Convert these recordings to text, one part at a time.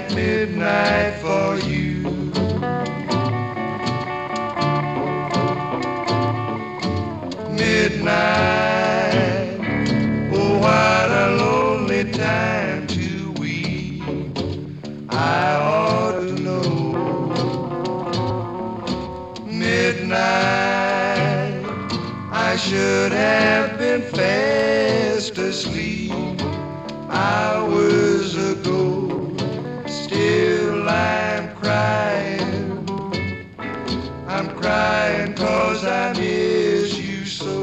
at midnight for you. Midnight, oh what a lonely time to weep. I ought to know. Midnight, I should have been fast asleep hours ago. Still I'm crying 'cause I miss you so.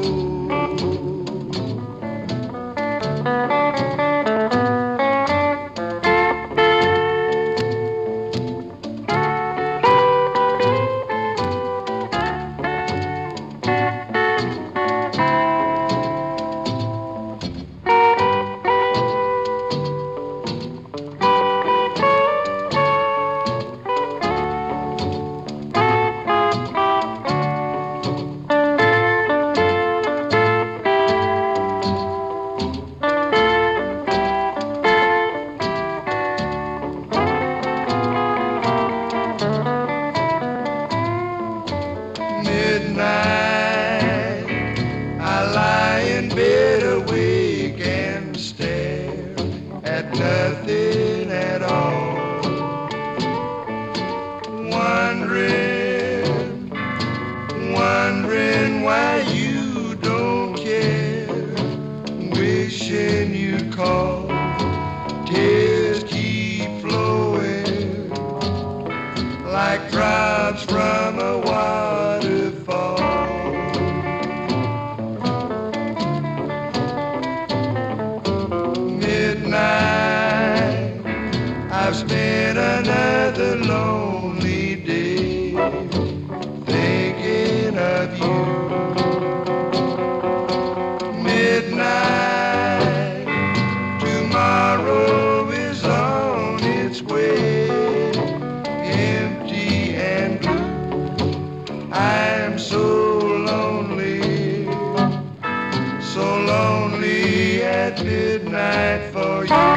Midnight, I lie in bed awake and stare at nothing at all, wondering why you don't care, wishing you'd call. Tears keep flowing like drops from a waterfall. Midnight, I've spent another lonely day thinking of you. Midnight, tomorrow is on its way, empty and blue. I'm so lonely at midnight for you.